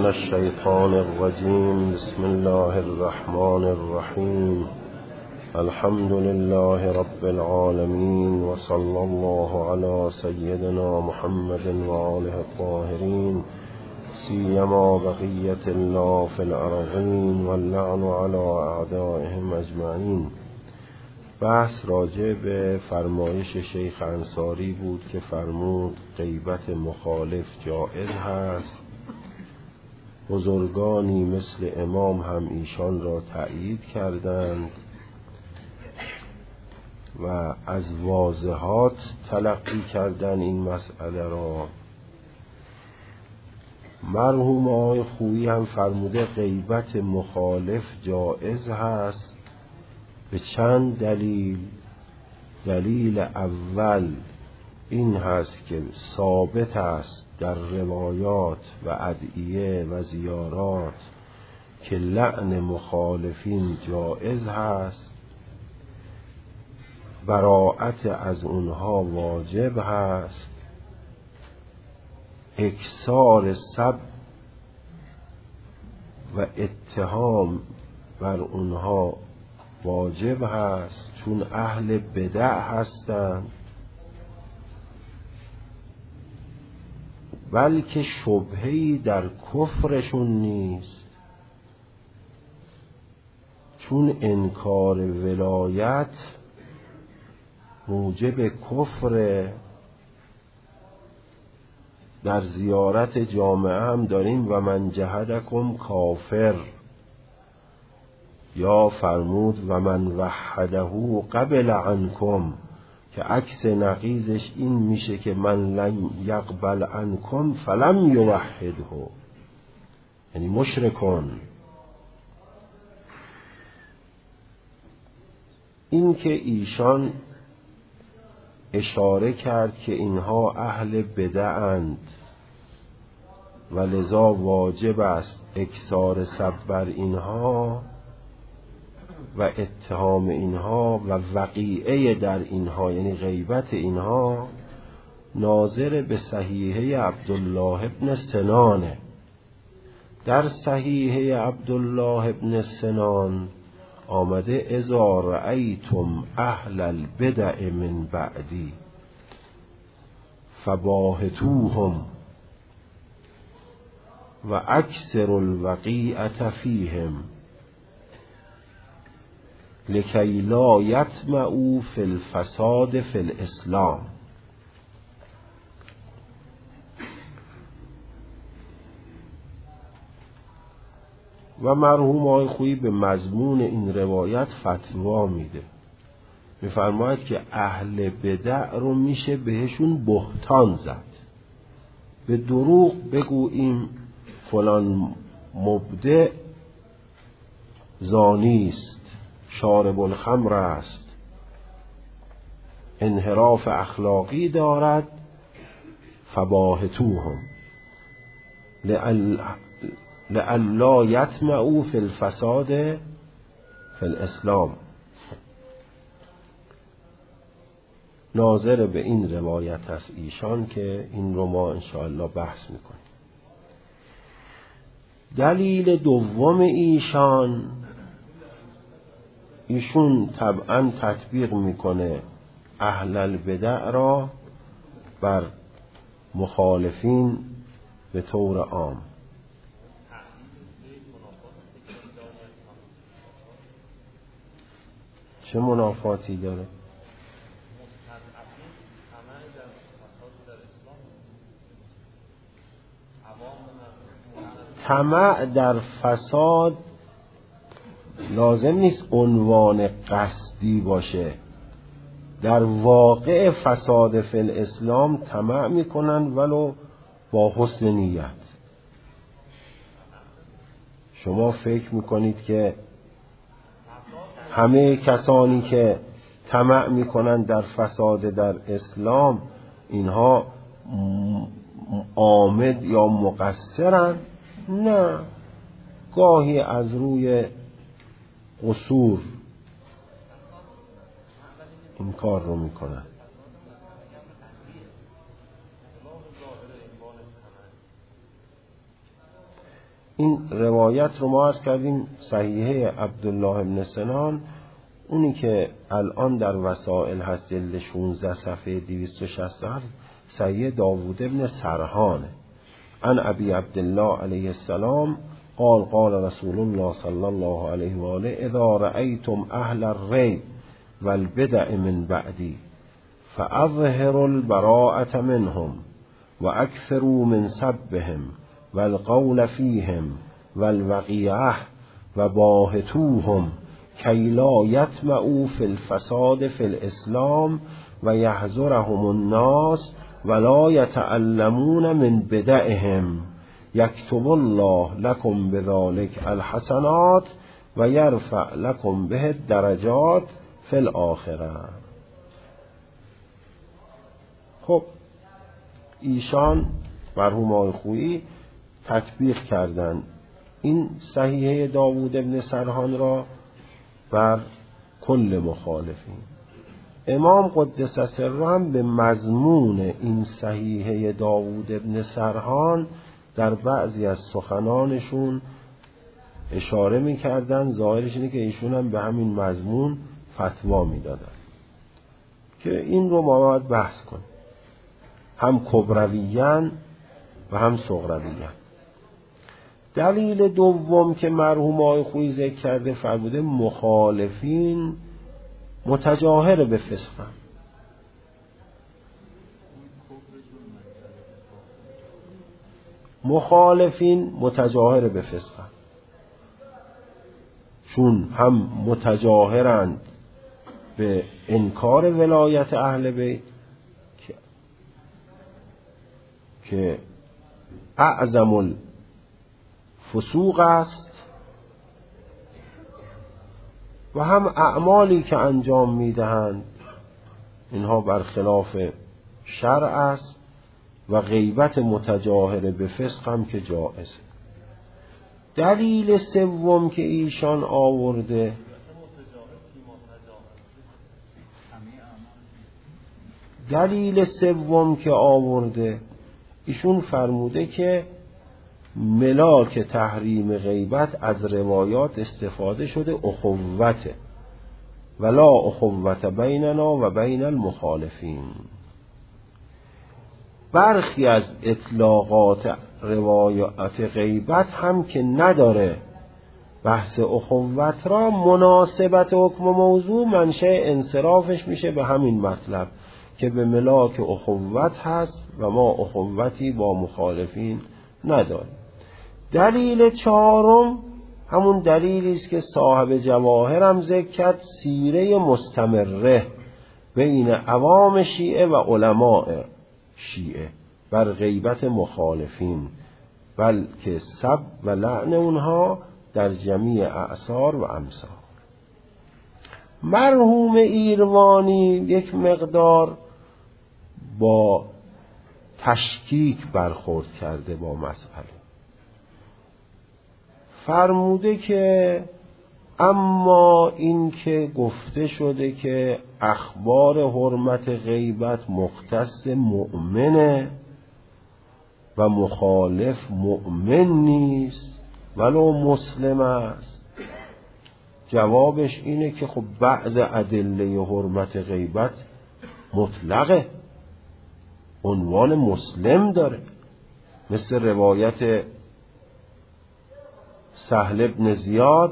الشيطان الرجيم. بسم الله الرحمن الرحيم. الحمد لله رب العالمين، وصلى الله على سيدنا محمد وآله الطاهرين، سيما بقية الله في الأرضين، واللعن على أعدائهم أجمعين. بحث راجع به فرمایش شیخ انصاری بود که فرمود غیبت مخالف جائز هست. بزرگانی مثل امام هم ایشان را تأیید کردند و از واضحات تلقی کردن این مسئله را. مرحوم آقای خویی هم فرموده غیبت مخالف جائز هست به چند دلیل. دلیل اول این هست که ثابت است در روایات و ادعیه و زیارات که لعن مخالفین جائز هست، براءت از اونها واجب هست، اکثار سب و اتهام بر اونها واجب هست چون اهل بدع هستند، بلکه شبهه‌ای در کفرشون نیست چون انکار ولایت موجب کفر. در زیارت جامعه هم داریم و من جهدکم کافر، یا فرمود و من وحده قبل عنکم، که عکس نقیضش این میشه که من لن یقبل عنکم فلم یوحده، یعنی مشرکون. این که ایشان اشاره کرد که اینها اهل بدعند و لذا واجب است اکثار سب بر اینها و اتهام اینها و وقیعه در اینها، یعنی غیبت اینها، ناظر به صحیحه عبدالله ابن سنانه. در صحیحه عبدالله ابن سنان آمده اذا رأیتم اهل البدع من بعدی فباهتوهم و اکثر الوقیعة فیهم لکی لا یطمعوا فی الفساد فی الاسلام. و مرحوم آقای خویی به مضمون این روایت فتوا میده، میفرماید که اهل بدع رو میشه بهشون بهتان زد. به دروغ بگوییم فلان مبدع زانی است، شارب الخمر است، انحراف اخلاقی دارد، فباهتوهم لئلا یطمعوا فی الفساد فی الاسلام. ناظر به این روایت است ایشان که این رو ما انشاءالله بحث میکنیم. دلیل دوم ایشون طبعا تطبیق میکنه اهل البدع را بر مخالفین به طور عام. چه منافاتی داره؟ طمع در فساد لازم نیست عنوان قصدی باشه. در واقع فساد فی الاسلام طمع میکنن ولو با حسن نیت. شما فکر میکنید که همه کسانی که طمع میکنن در فساد در اسلام اینها عامد یا مقصرن؟ نه، گاهی از روی قصور این کار رو میکنن. این روایت رو ما عرض کردیم صحیحه عبدالله بن سنان، اونی که الان در وسائل هست، جلد 16 صفحه 267، صحیح داوود بن سرحانه. عن ابی عبدالله علیه السلام قال قال رسول الله صلی الله علیه و آله اذا رأیتم اهل الریب والبدع من بعدی فاظهروا البراءة منهم واکثروا من سبهم والقول فیهم والوقیعة وباهتوهم کی لا یطمعوا فی الفساد فی الاسلام و یحذرهم الناس ولا یتعلمون من بدعهم یکتب الله لكم بذلك الحسنات و یرفع لكم به الدرجات فی الاخره. خب ایشان مرحوم آقای خویی تطبیق کردند این صحیحه داوود بن سرحان را بر کل مخالفین. امام قدس سره هم به مضمون این صحیحه داوود بن سرحان در بعضی از سخنانشون اشاره می‌کردن. ظاهرش اینه که ایشون هم به همین مضمون فتوا می‌دادن که این رو ما باید بحث کنیم، هم کبرویان و هم صغرویان. دلیل دوم که مرحوم آقای خویی ذکر کرده فرموده مخالفین متجاهر به فسقن. مخالفین متجاهر به فسقن، چون هم متجاهرند به انکار ولایت اهل بیت که اعظم الفسوق است، و هم اعمالی که انجام میدهند اینها برخلاف شرع است، و غیبت متجاهر به فسق هم که جائزه. دلیل سوم که ایشان آورده ایشون فرموده که ملاک تحریم غیبت از روایات استفاده شده اخوته ولا اخوت بیننا و بین المخالفین. برخی از اطلاقات روایات غیبت هم که نداره بحث اخوت را، مناسبت حکم موضوع منشأ انصرافش میشه به همین مطلب که به ملاک اخوت هست و ما اخوتی با مخالفین نداریم. دلیل چهارم همون دلیلی است که صاحب جواهر هم ذکر کرد، سیره مستمره بین عوام شیعه و علماء شیعه بر غیبت مخالفین، بلکه سب و لعن اونها در جمیع اعصار و امصار. مرحوم ایروانی یک مقدار با تشکیک برخورد کرده با مسئله. فرموده که اما این که گفته شده که اخبار حرمت غیبت مختص مؤمنه و مخالف مؤمن نیست ولو مسلم است، جوابش اینه که خب بعض ادله حرمت غیبت مطلقه، عنوان مسلم داره، مثل روایت سهل بن زیاد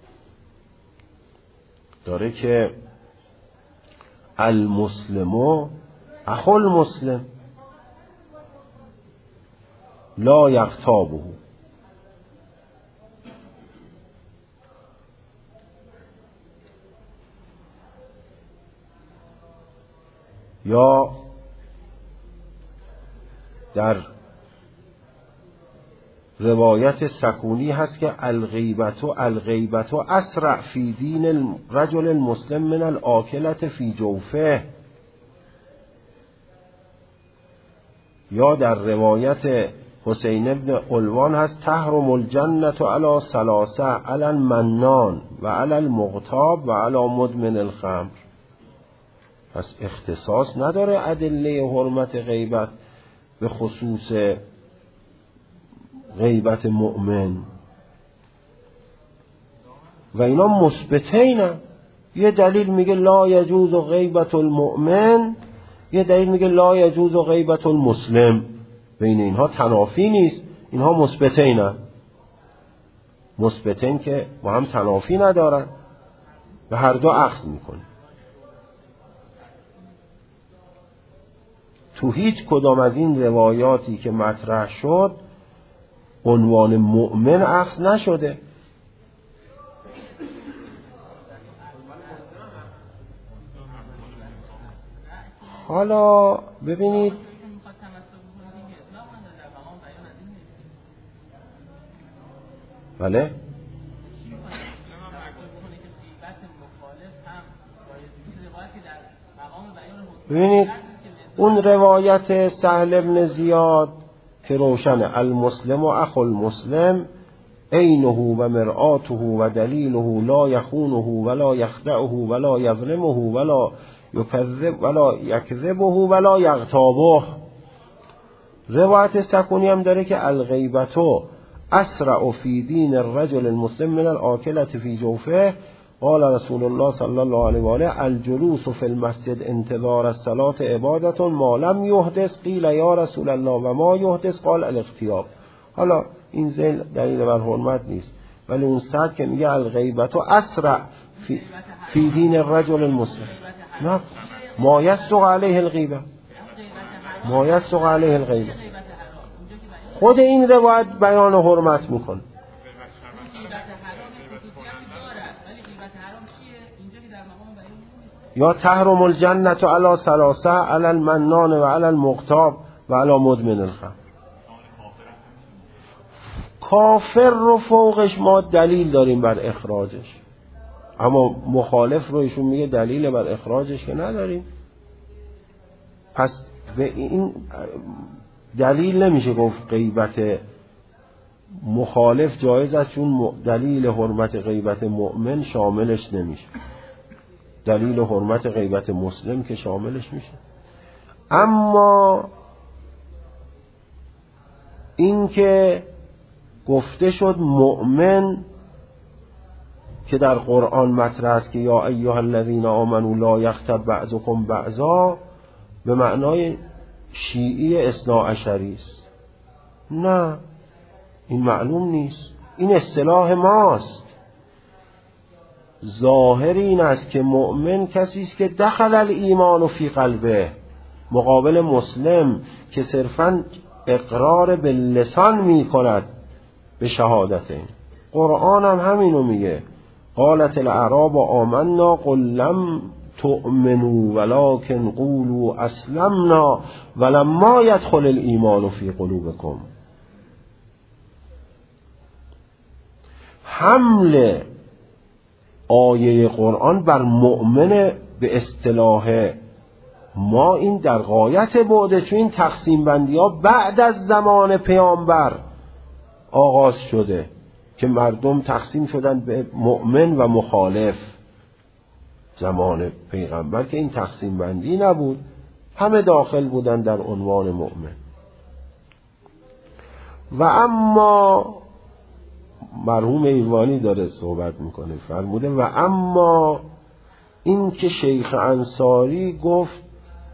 داره که المسلم اخو المسلم لا یغتابه. یا در روایت سکونی هست که الغیبت اسرع فی دین الرجل المسلم من الاکلة فی جوفه. یا در روایت حسین ابن علوان هست تحرم الجنة علی ثلاثه علی المنان و علی المغتاب و علی مدمن الخمر. پس اختصاص نداره ادله حرمت غیبت به خصوص غیبت مؤمن و اینا مثبتینه. یه دلیل میگه لا یجوز غیبت المؤمن، یه دلیل میگه لا یجوز غیبت المسلم. بین اینها تنافی نیست، اینها مثبتینه. مثبتین که با هم تنافی ندارن و هر دو اخذ میکنه. تو هیچ کدام از این روایاتی که مطرح شد عنوان مؤمن اخذ نشده. حالا ببینید بله ببینید اون روایت سهل بن زیاد که روشنه المسلم و اخو المسلم عینه و مرآته و دلیله لا یخونه ولا یخدعه ولا یظلمه ولا یکذبه ولا یغتابه. روایت سکونی هم داره که الغیبتو اسرع فی دین الرجل المسلم من الآکلة فی جوفه. قال رسول الله صلی الله علیه و آله الجلوس فی المسجد انتظار الصلاة عبادة ما لم یحدث. قیل یا رسول الله و ما یحدث؟ قال الاغتیاب. حالا این ذیل دلیل بر حرمت نیست، ولی اون صد که میگه الغیبتو اسرع فی دین الرجل المسلم، نه ما یسرق علیه الغیبه، ما یسرق علیه الغیبه. خود این روایت بیان حرمت میکنه. یا تحرم الجنة علی ثلاثه علی المنان و علی المغتاب و علی مدمن الخمر. کافر رو فوقش ما دلیل داریم بر اخراجش، اما مخالف رو ایشون میگه دلیل بر اخراجش که نداریم. پس به این دلیل نمیشه گفت غیبت مخالف جایز است، چون دلیل حرمت غیبت مؤمن شاملش نمیشه، دلیل حرمت غیبت مسلم که شاملش میشه. اما این که گفته شد مؤمن که در قرآن مطرح است که یا ایها الذین آمنوا لا یغتب بعضکم بعضا، به معنای شیعی اثناعشری است. نه، این معلوم نیست، این اصطلاح ماست. ظاهر این است که مؤمن کسی است که دخل الایمان فی قلبه، مقابل مسلم که صرفاً اقرار به لسان می کند به شهادتین. قرآن هم همینو میگه قالت الاعراب آمنا قل لم تؤمنوا ولكن قولوا اسلمنا ولما يدخل الایمان فی قلوبکم. حمل آیه قرآن بر مؤمن به اصطلاح ما این در غایت بعده، چون این تقسیم بندی ها بعد از زمان پیامبر آغاز شده که مردم تقسیم شدن به مؤمن و مخالف. زمان پیغمبر که این تقسیم بندی نبود، همه داخل بودن در عنوان مؤمن. و اما مرحوم ایوانی داره صحبت میکنه، فرموده و اما این که شیخ انصاری گفت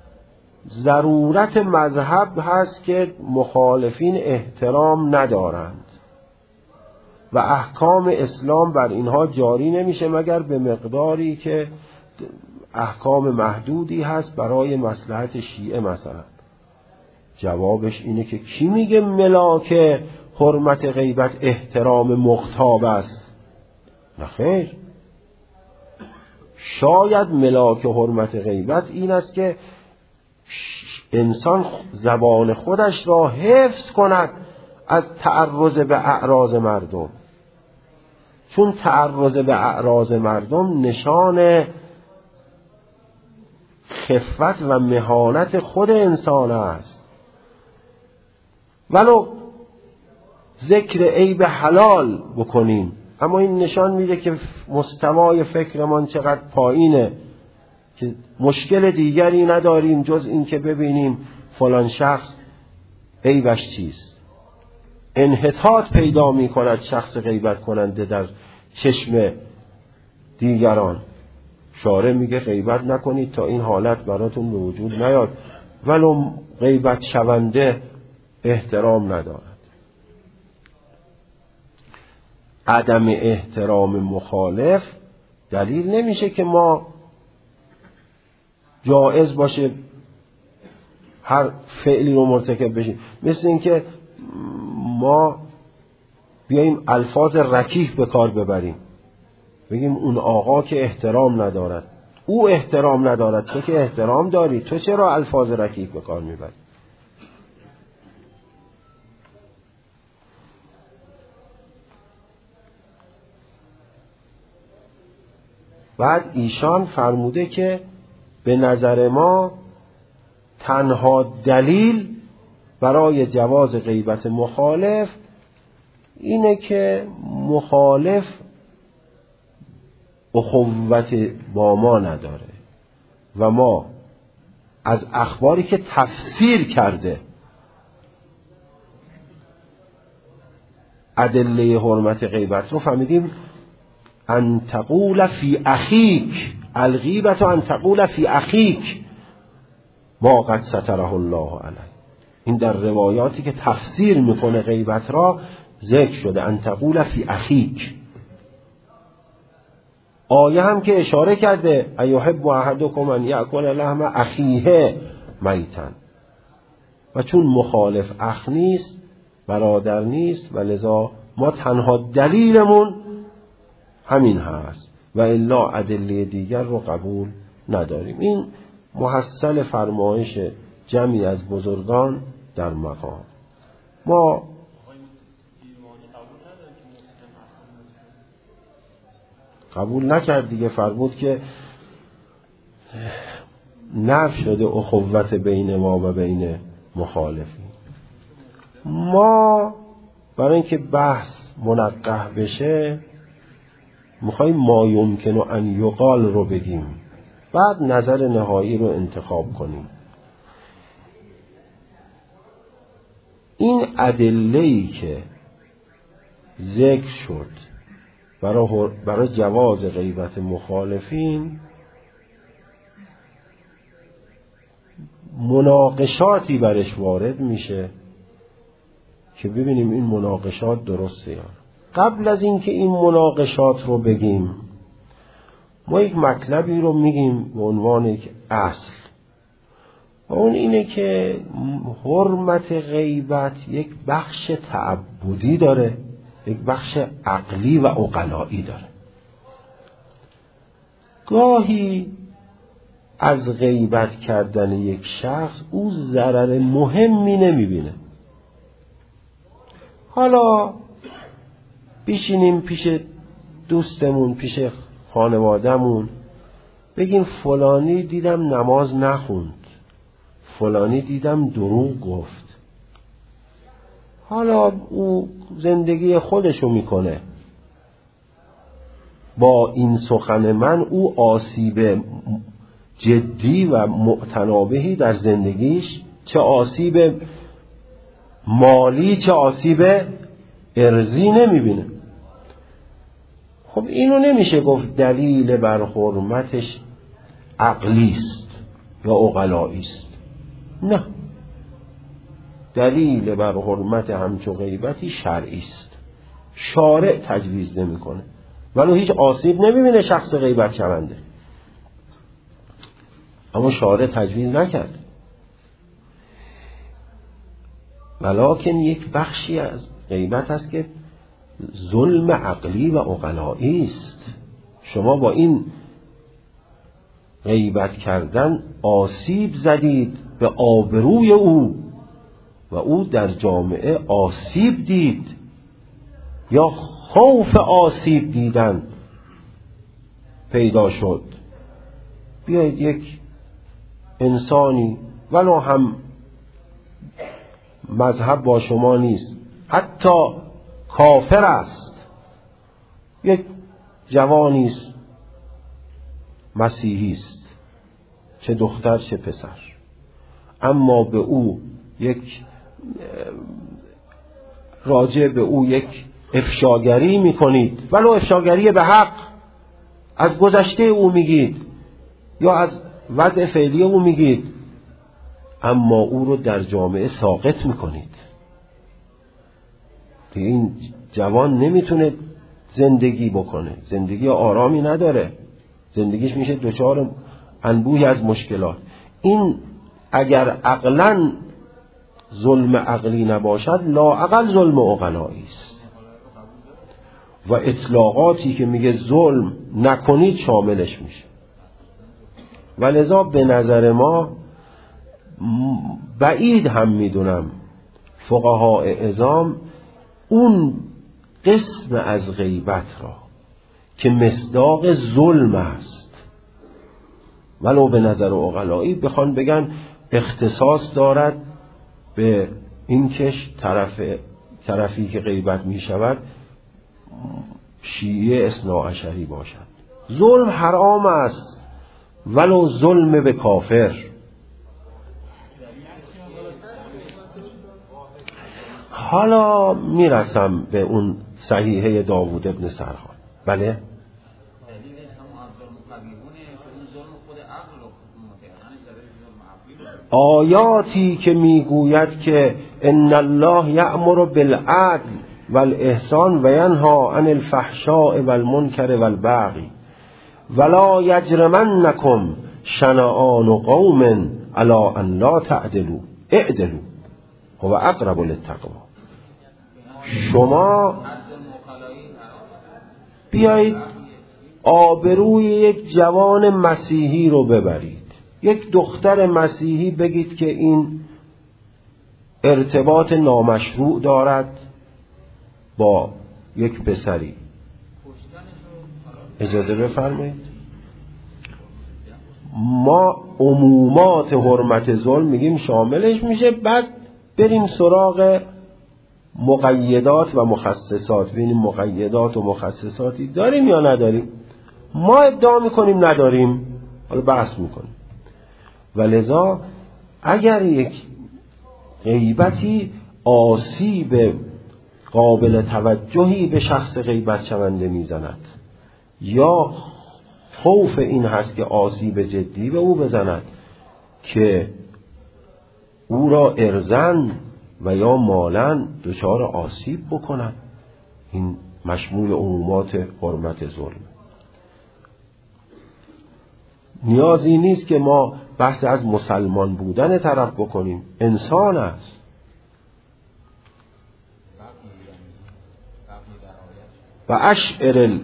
ضرورت مذهب هست که مخالفین احترام ندارند و احکام اسلام بر اینها جاری نمیشه مگر به مقداری که احکام محدودی هست برای مصلحت شیعه مثلا. جوابش اینه که کی میگه ملاک حرمت غیبت احترام مغتاب است؟ نخیر، شاید ملاک حرمت غیبت این است که انسان زبان خودش را حفظ کند از تعرض به اعراض مردم، چون تعرض به اعراض مردم نشان خفت و مهانت خود انسان است. ولو ذکر عیب حلال بکنیم، اما این نشان میده که مستوای فکرمان چقدر پایینه که مشکل دیگری نداریم جز این که ببینیم فلان شخص عیبش چیست. انحطاط پیدا می کند شخص غیبت کننده در چشم دیگران. شارع میگه غیبت نکنید تا این حالت براتون به وجود نیاد، ولو غیبت شونده احترام ندارد. عدم احترام مخالف دلیل نمیشه که ما جایز باشه هر فعلی رو مرتکب بشیم. مثل اینکه ما بیاییم الفاظ رکیک به کار ببریم، بگیم اون آقا که احترام ندارد، او احترام ندارد، تو که احترام داری، تو چرا الفاظ رکیک به کار میبری؟ بعد ایشان فرموده که به نظر ما تنها دلیل برای جواز غیبت مخالف اینه که مخالف اخوت با ما نداره و ما از اخباری که تفسیر کرده ادله حرمت غیبت رو فهمیدیم. ان تقول فی اخیک، الغیبت ان تقول فی اخیک ما قد ستره الله علیه. این در روایاتی که تفسیر میکنه غیبت را ذکر شده، ان تقول فی اخیک. آیه هم که اشاره کرده ایحب احدکم ان یأکل لحم اخیه میتا، و چون مخالف اخ نیست، برادر نیست، و لذا ما تنها دلیلمون همین هست و الا ادله دیگر رو قبول نداریم. این محصل فرمایش جمعی از بزرگان در مقام. ما قبول نکرد دیگه، فرمود که نفی شده اخوت بین ما و بین مخالفین. ما برای اینکه بحث منقح بشه میخوایم ما یمکن ان یقال رو بگیم، بعد نظر نهایی رو انتخاب کنیم. این ادله‌ای که ذکر شد برای جواز غیبت مخالفین، مناقشاتی برش وارد میشه که ببینیم این مناقشات درسته یا. قبل از اینکه این مناقشات رو بگیم، ما یک مطلبی رو میگیم به عنوان یک اصل، و اون اینه که حرمت غیبت یک بخش تعبدی داره، یک بخش عقلی و عقلایی داره. گاهی از غیبت کردن یک شخص او ضرر مهمی نمیبینه. حالا بشینیم پیش دوستمون، پیش خانوادهمون، بگیم فلانی دیدم نماز نخوند، فلانی دیدم دروغ گفت. حالا او زندگی خودشو میکنه، با این سخن من او آسیب جدی و معتنابهی در زندگیش، چه آسیب مالی چه آسیب ارضی نمیبینه. خب اینو نمیشه گفت دلیل بر حرمتش عقلی است یا عقلایی است. نه، دلیل بر حرمت همچو غیبتی شرعی است. شارع تجویز نمیکنه، ولو هیچ آسیب نمیبینه شخص غیبت شونده، اما شارع تجویز نکرد. ولکن یک بخشی از غیبت است که ظلم عقلی و عقلایی است. شما با این غیبت کردن آسیب زدید به آبروی او و او در جامعه آسیب دید یا خوف آسیب دیدن پیدا شد. بیایید یک انسانی ولو هم مذهب با شما نیست، حتی کافر است، یک جوانی است، مسیحی است، چه دختر چه پسر، اما به او یک راجع به او یک افشاگری میکنید، ولو افشاگری به حق، از گذشته او میگید یا از وضع فعلی او میگید، اما او رو در جامعه ساقط میکنید. این جوان نمیتونه زندگی بکنه، زندگی آرامی نداره، زندگیش میشه دچار انبوهی از مشکلات. این اگر عقلاً ظلم عقلی نباشد، لااقل ظلم عقلایی است. و اطلاقاتی که میگه ظلم نکنید شاملش میشه. ولذا به نظر ما بعید هم میدونم فقهای عظام اون قسم از غیبت را که مصداق ظلم است ولو به نظر عقلایی بخوان بگن اختصاص دارد به این کش طرفی که غیبت می شود شیعه اثناعشری باشد. ظلم حرام است ولو ظلم به کافر. حالا میرسم به اون صحیحه داوود ابن سرحان. بله آیاتی که میگوید که ان الله یأمر بالعدل والاحسان و ینهی عن الفحشاء والمنکر والبغی ولا یجرمنکم شنآن قوم علی ان لا تعدلوا اعدلوا هو اقرب للتقوی. شما بیایید آبروی یک جوان مسیحی رو ببرید، یک دختر مسیحی بگید که این ارتباط نامشروع دارد با یک پسری، اجازه بفرمایید. ما عمومات حرمت ظلم میگیم شاملش میشه، بعد بریم سراغ مقیدات و مخصصات، ببینیم مقیدات و مخصصاتی داریم یا نداریم. ما ادعا میکنیم نداریم، حالا بحث میکنیم. ولذا اگر یک غیبتی آسیب قابل توجهی به شخص غیبت شونده میزند یا خوف این هست که آسیب جدی به او بزند که او را ارزن و یا مالن دچار آسیب بکنند، این مشمول عمومات حرمت ظلم. نیازی نیست که ما بحث از مسلمان بودن طرف بکنیم، انسان است. و اشعر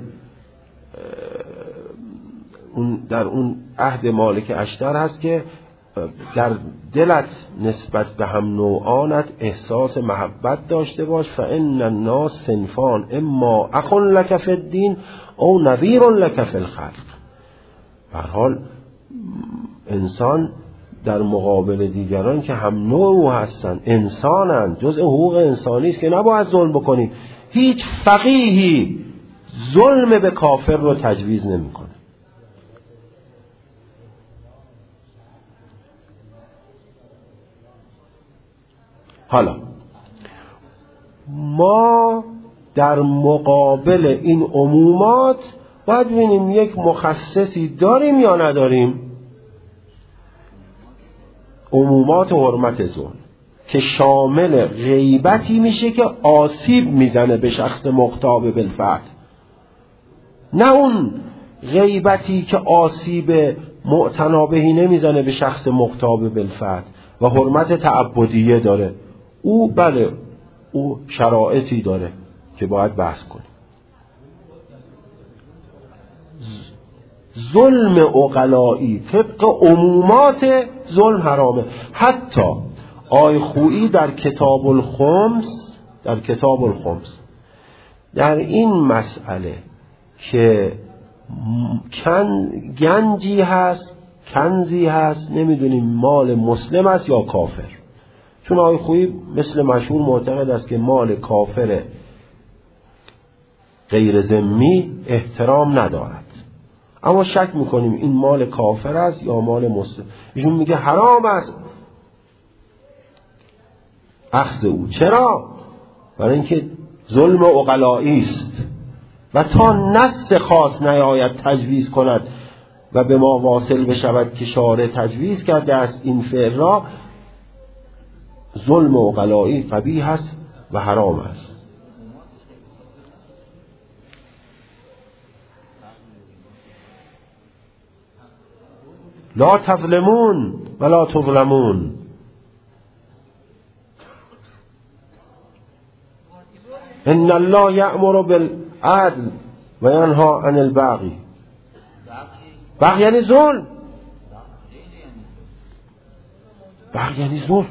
در اون عهد مالک اشتر هست که در دلت نسبت به هم نوعانت احساس محبت داشته باش، فان الناس صنفان اما اخ لک فی الدین او نظیر لک فی الخلق. به هر حال انسان در مقابل دیگران که هم نوع هستند، انسانند، جزء حقوق انسانی است که نباید ظلم بکنیم. هیچ فقیهی ظلم به کافر رو تجویز نمیکنه. حالا ما در مقابل این عمومات باید ببینیم یک مخصصی داریم یا نداریم. عمومات حرمت ظلم که شامل غیبتی میشه که آسیب میزنه به شخص مغتاب بالفعل، نه اون غیبتی که آسیب معتنا بهی نمیزنه به شخص مغتاب بالفعل و حرمت تعبدیه داره. او بله او شرایطی داره که باید بحث کنیم. ظلم عقلایی طبق عمومات ظلم حرامه. حتی آی خویی در کتاب الخمس در این مسئله که گنجی هست، کنزی هست، نمیدونیم مال مسلم است یا کافر، چون آی خویی مثل مشهور معتقد است که مال کافر غیر ذمی احترام ندارد، اما شک میکنیم این مال کافر است یا مال مسلم. ایشون میگه حرام است اخذ او. چرا؟ برای اینکه ظلم عقلایی است. و تا نص خاص نیاید تجویز کند و به ما واصل بشود که شارع تجویز کرده است این فعل را، ظلم عقلائی قبیح است و حرام است. لا تظلمون ولا تظلمون. ان الله یأمر بالعدل و ینهی عن البغی. بغی یعنی ظلم، بغی یعنی ظلم.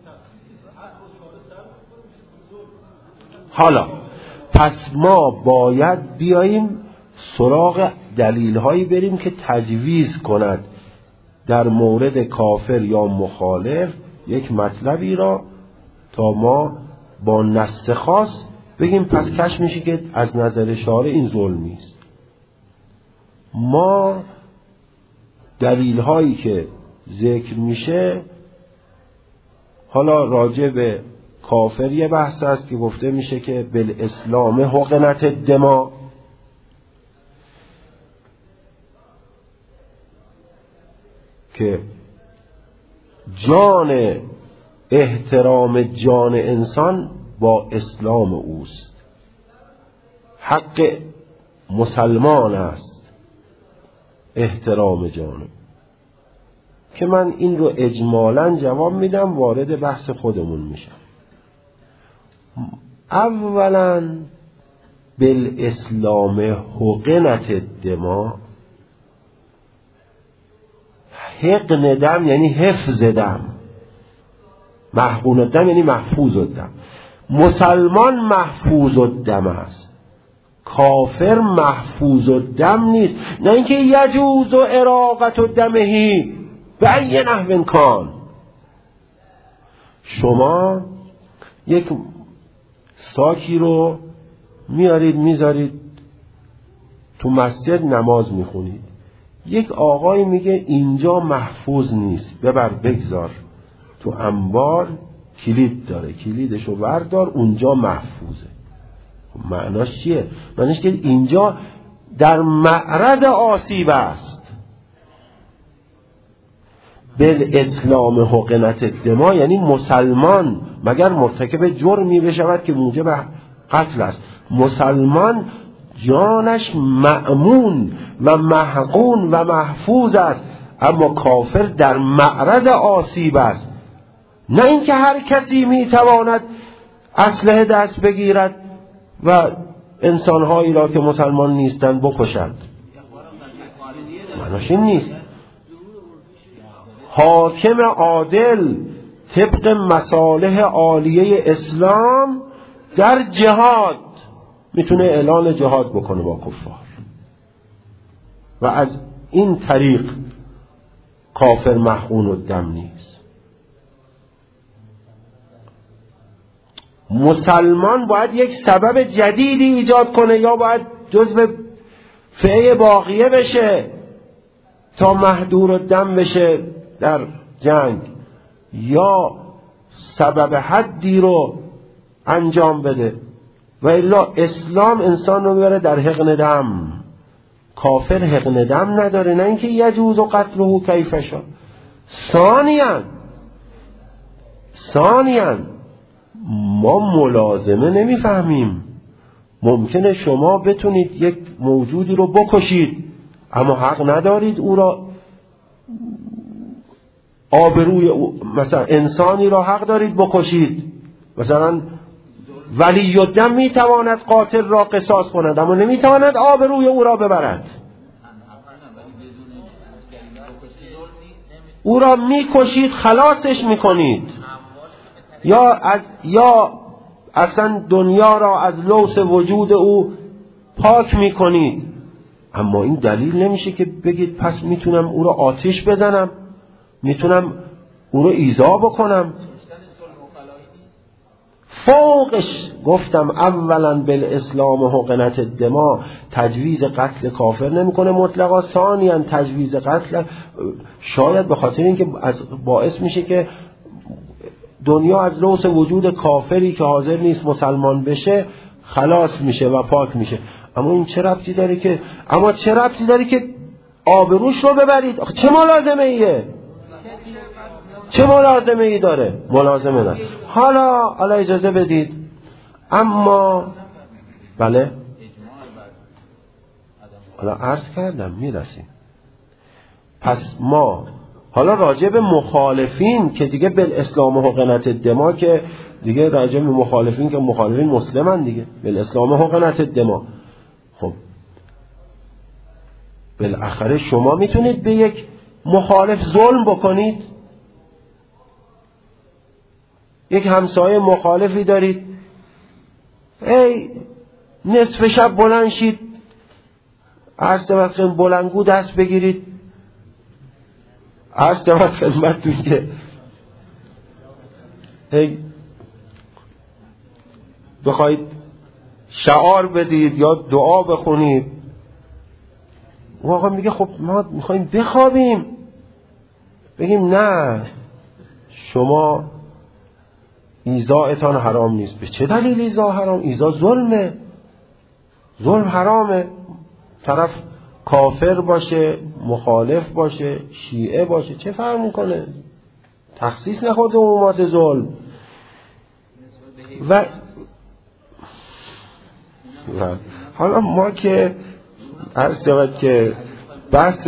حالا پس ما باید بیاییم سراغ دلیل هایی بریم که تجویز کند در مورد کافر یا مخالف یک مطلبی را، تا ما با نص خاص بگیم پس کش میشه که از نظر شارع این ظلمی است. ما دلیل هایی که ذکر میشه، حالا راجع به کافر یه بحث است که گفته میشه که بالاسلام حقنت الدماء، که جان، احترام جان انسان با اسلام اوست، حق مسلمان است احترام جان. که من این رو اجمالاً جواب میدم، وارد بحث خودمون میشم. اولاً بالاسلام حقنت الدماء، حقن دم یعنی حفظ دم، محقون الدم یعنی محفوظ الدم. مسلمان محفوظ الدم است، کافر محفوظ الدم نیست. نه اینکه یجوز و اراقت و دمهی به ای نحو کان. شما یک ساکی رو میارید میذارید تو مسجد نماز میخونید، یک آقای میگه اینجا محفوظ نیست، ببر بگذار تو انبار، کلید داره، کلیدشو وردار، اونجا محفوظه. معناش چیه؟ معناش که اینجا در معرض آسیب است. بالاسلام حقنت الدماء یعنی مسلمان مگر مرتکب جرمی بشود که موجب قتل است، مسلمان جانش مأمون و محقون و محفوظ است، اما کافر در معرض آسیب است. نه اینکه هر کسی میتواند اسلحه دست بگیرد و انسانهایی را که مسلمان نیستند بکشد. معناش این نیست. حاکم عادل طبق مصالح عالیه اسلام در جهاد میتونه اعلان جهاد بکنه با کفار و از این طریق کافر محقون الدم نیست. مسلمان باید یک سبب جدیدی ایجاد کنه، یا باید جزو فئه باقیه بشه تا محدور الدم بشه در جنگ، یا سبب حدی رو انجام بده، و الا اسلام انسان رو میبره در حقن دم. کافر حقن دم نداره، نه اینکه یجوز و قتله کیف شاء. ثانیاً ما ملازمه نمیفهمیم. ممکنه شما بتونید یک موجودی رو بکشید، اما حق ندارید او را آبروی مثلا انسانی را حق دارید بکشید. مثلا ولی الدم میتواند قاتل را قصاص کند، اما نمیتواند آبروی او را ببرد. او را میکشید، خلاصش میکنید، یا اصلا دنیا را از لوث وجود او پاک میکنید. اما این دلیل نمیشه که بگید پس میتونم او را آتش بزنم، میتونم او را ایذا بکنم. فوقش گفتم اولا بالاسلام حقنت الدماء، تجویز قتل کافر نمیکنه مطلقا. ثانیاً تجویز قتل شاید به خاطر اینکه باعث میشه که دنیا از لوث وجود کافری که حاضر نیست مسلمان بشه خلاص میشه و پاک میشه. اما این چه ربطی داره که آبروش رو ببرید؟ آخه چه ملازمه ایه؟ چه ملازمه ای داره؟ ملازمه نه. حالا اجازه بدید، اما بله حالا عرض کردم میرسیم. پس ما حالا راجع به مخالفین که دیگه بالاسلام حقنت دما، که دیگه راجع به مخالفین که مخالفین مسلمن دیگه، بالاسلام حقنت دما. خب بالاخره شما میتونید به یک مخالف ظلم بکنید؟ یک همسایه مخالفی دارید، ای نصف شب بلند شید، عرض دمت بلندگو دست بگیرید، عرض دمت خدمتتون که بخواید شعار بدید یا دعا بخونید، اون آقا میگه خب ما میخوایم بخوابیم. بگیم نه، شما ایذایتان حرام نیست. به چه دلیل ایذا حرام؟ ایذا ظلمه، ظلم حرامه. طرف کافر باشه، مخالف باشه، شیعه باشه، چه فرق میکنه؟ تخصیص نخورده عمومات ظلم. و حالا ما که عرض شود که بحث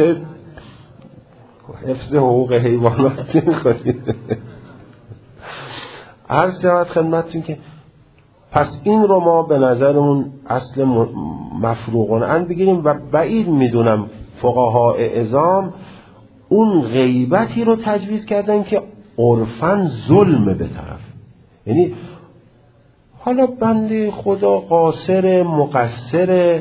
حفظ حقوق حیوانات نمی‌کنیم. عرض شود خدمتتون که پس این رو ما به نظرمون اصل مفروغن بگیریم و بعید میدونم فقهای اعظام اون غیبتی رو تجویز کردن که عرفاً ظلم به طرف. یعنی حالا بنده خدا قاصر مقصر،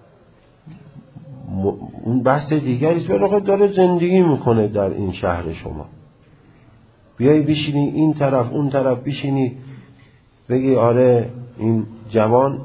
اون بحث دیگریست، ولی داره زندگی میکنه در این شهر شما. بیایی بشینی این طرف اون طرف، بشینی بگی آره این جوان،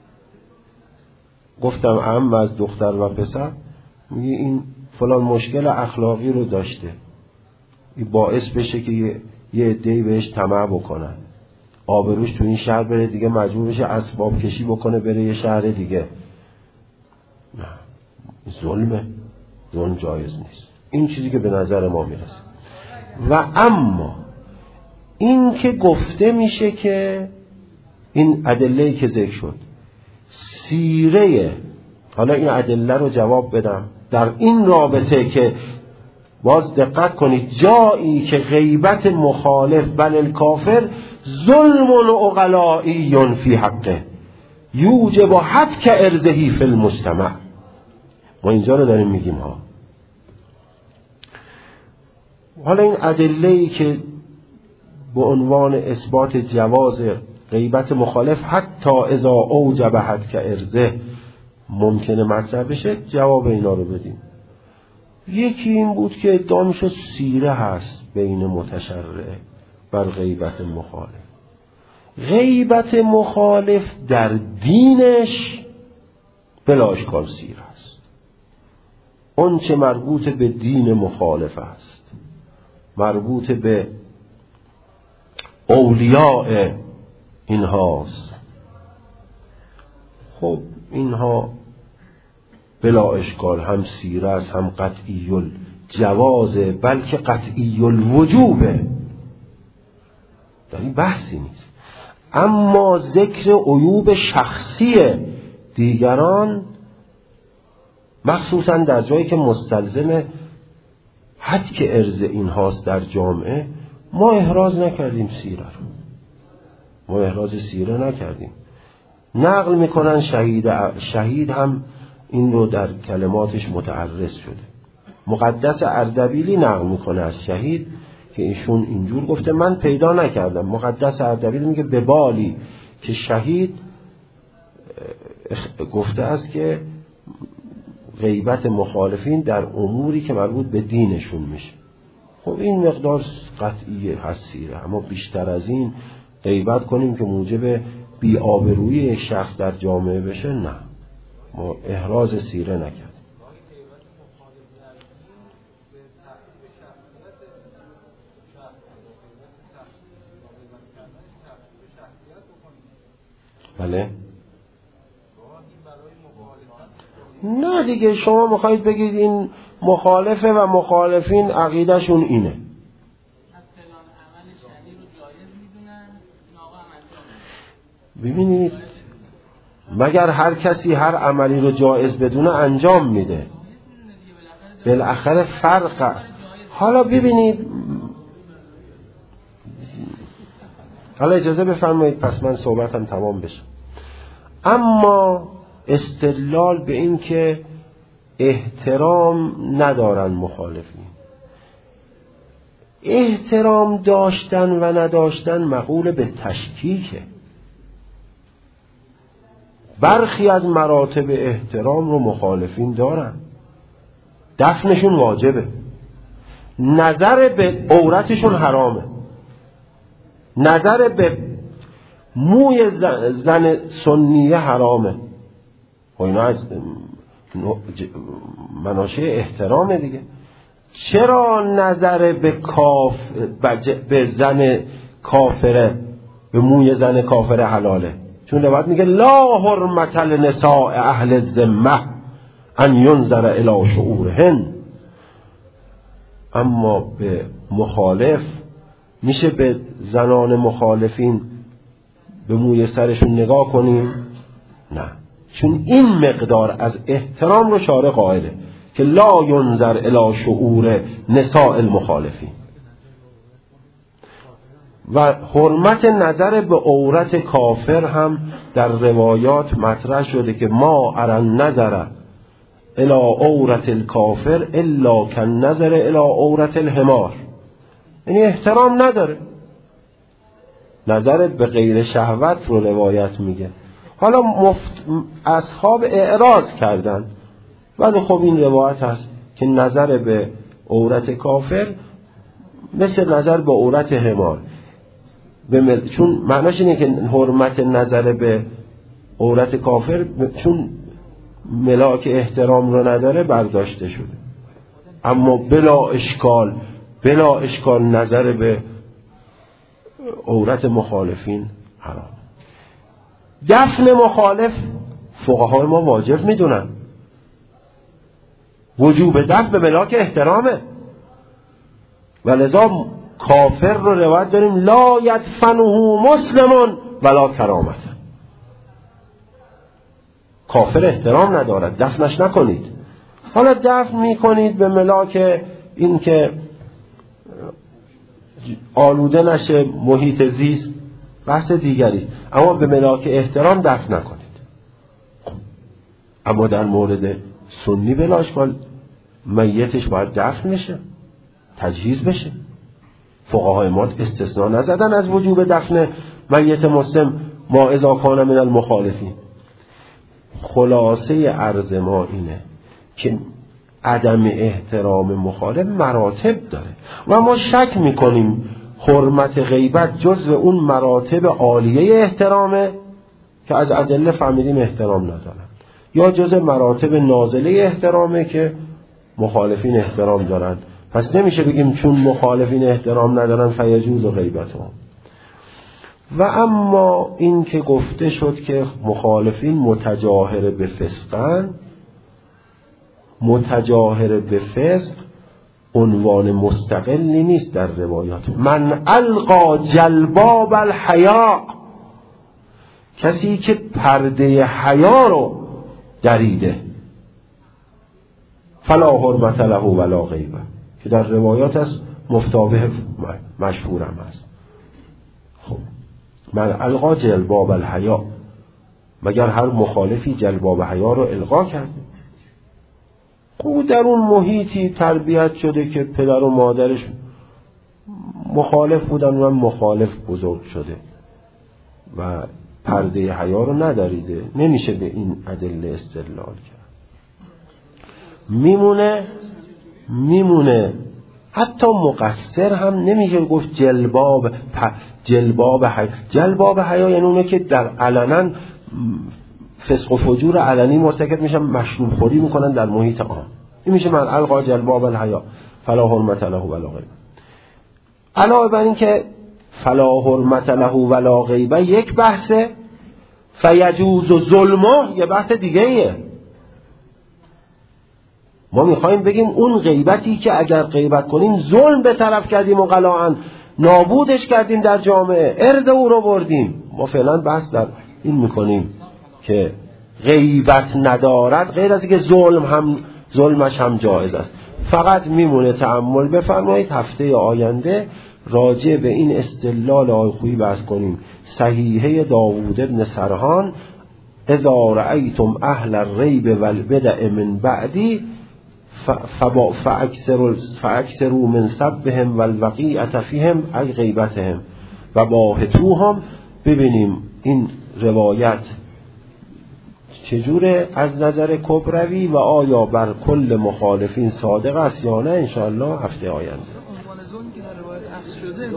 گفتم عم از دختر و پسر، میگی این فلان مشکل اخلاقی رو داشته، این باعث بشه که یه عده‌ای بهش طمع بکنن، آبروش تو این شهر بره دیگه، مجبور بشه اسباب کشی بکنه بره یه شهر دیگه. نه، ظلمه، ظلم جایز نیست. این چیزی که به نظر ما میرسه. و اما این که گفته میشه که این ادله‌ای که ذکر شد سیره، حالا این ادله رو جواب بدم در این رابطه که باز دقت کنید، جایی که غیبت مخالف بل الکافر ظلم عقلایی فی حقه یوجب حتک ارضه فی المجتمع. ما اینجا رو داریم میگیم ها. حالا این ادله‌ای که به عنوان اثبات جواز غیبت مخالف حتی اذا اوجب حتک ارضه ممکنه مطرح بشه، جواب اینا رو بدیم. یکی این بود که ادعا میشد سیره هست بین متشرع بر غیبت مخالف. غیبت مخالف در دینش بلا اشکال سیره است. اون چه مربوط به دین مخالف است، مربوط به اولیاء اینهاست، خب اینها بلا اشکال هم سیره است، هم قطعی الجوازه، بلکه قطعی الوجوبه، در این بحثی نیست. اما ذکر عیوب شخصی دیگران، مخصوصا در جایی که مستلزم حد که ارز اینهاست در جامعه، ما احراز نکردیم سیره رو، ما احراز سیره نکردیم. نقل میکنن شهید هم این رو در کلماتش متعرض شده. مقدس اردبیلی نقل میکنه از شهید که ایشون اینجور گفته، من پیدا نکردم. مقدس اردبیلی میگه به بالی که شهید گفته است که غیبت مخالفین در اموری که مربوط به دینشون میشه. خب این مقدار قطعیه هست سیره، اما بیشتر از این غیبت کنیم که موجب بی‌آبرویی یک شخص در جامعه بشه، نه، ما احراز سیره نکردیم. بله نه دیگه، شما میخواید بگید این مخالفه و مخالفین عقیدهشون اینه. ببینید مگر هر کسی هر عملی رو جایز بدونه انجام میده، بالاخره فرق. حالا ببینید، حالا اجازه بفرمایید پس من صحبتم تمام بشه. اما استدلال به این که احترام ندارن مخالفین، احترام داشتن و نداشتن مقول به تشکیکه. برخی از مراتب احترام رو مخالفین دارن، دفنشون واجبه، نظر به عورتشون حرامه، نظر به موی زن سنیه حرامه. و اینا از مناشه احترامه دیگه. چرا نظر به زن کافره، به موی زن کافره حلاله؟ چون روایت میگه لا حرمت لنساء اهل الذمه ان ينظر الی شعورهن. اما به مخالف میشه به زنان مخالفین به موی سرشون نگاه کنیم؟ نه، چون این مقدار از احترام رو شارع قائله که لا ینظر الی شعور نساء المخالفین. و حرمت نظر به عورت کافر هم در روایات مطرح شده که ما ارن نظر الی عورت الکافر الا کن نظر الی عورت الحمار. یعنی احترام نداره، نظر به غیر شهوت رو روایت میگه. حالا اصحاب اعراض کردن، ولی خب این روایت هست که نظر به عورت کافر مثل نظر به عورت حمار. چون معناش اینه که حرمت نظر به عورت کافر چون ملاک احترام رو نداره برداشته شده، اما بلا اشکال نظر به عورت مخالفین حرام. دفن مخالف فقهای ما واجب میدونن، وجوب دفن به ملاک احترامه. ولذا کافر رو روایت داریم لا یدفنه مسلمون ولا کرامت. کافر احترام ندارد، دفنش نکنید. حالا دفن میکنید به ملاک این که آلوده نشه محیط زیست، بحث دیگری، اما به ملاک احترام دفن نکنید. اما در مورد سنی بلا اشکال میتش باید دفن بشه، تجهیز بشه. فقهای ما استثناء نزدن از وجوب دفن میت مسلم ما اذا کان من المخالفین. خلاصه عرض ما اینه که عدم احترام مخالف مراتب داره و ما شک میکنیم حرمت غیبت جزو اون مراتب عالیه احترامه که از ادله فهمیدیم احترام ندارن، یا جزو مراتب نازله احترامه که مخالفین احترام دارن. پس نمیشه بگیم چون مخالفین احترام ندارن فیجوز و غیبتهم. و اما این که گفته شد که مخالفین متجاهر به فسقن، متجاهر به فسق عنوان مستقلی نیست در روایات. من القا جلباب الحیا، کسی که پرده حیا رو دریده، فلا حرمت له ولا غیبه، که در روایات از مفتابه مشهور هم است. خب من القا جلباب الحیا، مگر هر مخالفی جلباب حیا رو القا کرده؟ او در اون محیطی تربیت شده که پدر و مادرش مخالف بودن و مخالف بزرگ شده و پرده حیا رو نداریده، نمیشه به این ادله استدلال کرد. میمونه حتی مقصر هم نمیشه گفت جلباب حیا یعنی اونه که در علنا فسق و فجور علنی مرتکب میشن، مشروب خوری میکنن در محیط عام. این میشه من القا جلباب الحیا فلا حرمت له ولا غیبه. علاوه بر این که فلا حرمت له ولا غیبه یک بحثه، فیجوز ظلمه یه بحث دیگه ایه. ما میخوایم بگیم اون غیبتی که اگر غیبت کنیم ظلم به طرف کردیم و قلاعاً نابودش کردیم در جامعه، ارض او رو بردیم. ما فعلا بحث در این میکنیم که غیبت ندارد، غیر از اینکه ظلمش هم جایز است. فقط میمونه تأمل بفرمایید هفته آینده راجع به این استدلال آیخویی بحث کنیم. صحیحه داوود بن سرحان اذا رأیتم اهل الریب والبدع من بعدی فاکثروا من سبهم والوقیعة فیهم ای غیبتهم و باهتوهم. ببینیم این روایت چجوره از نظر کبروی و آیا بر کل مخالفین صادق است یا نه. انشاءالله هفته آینده.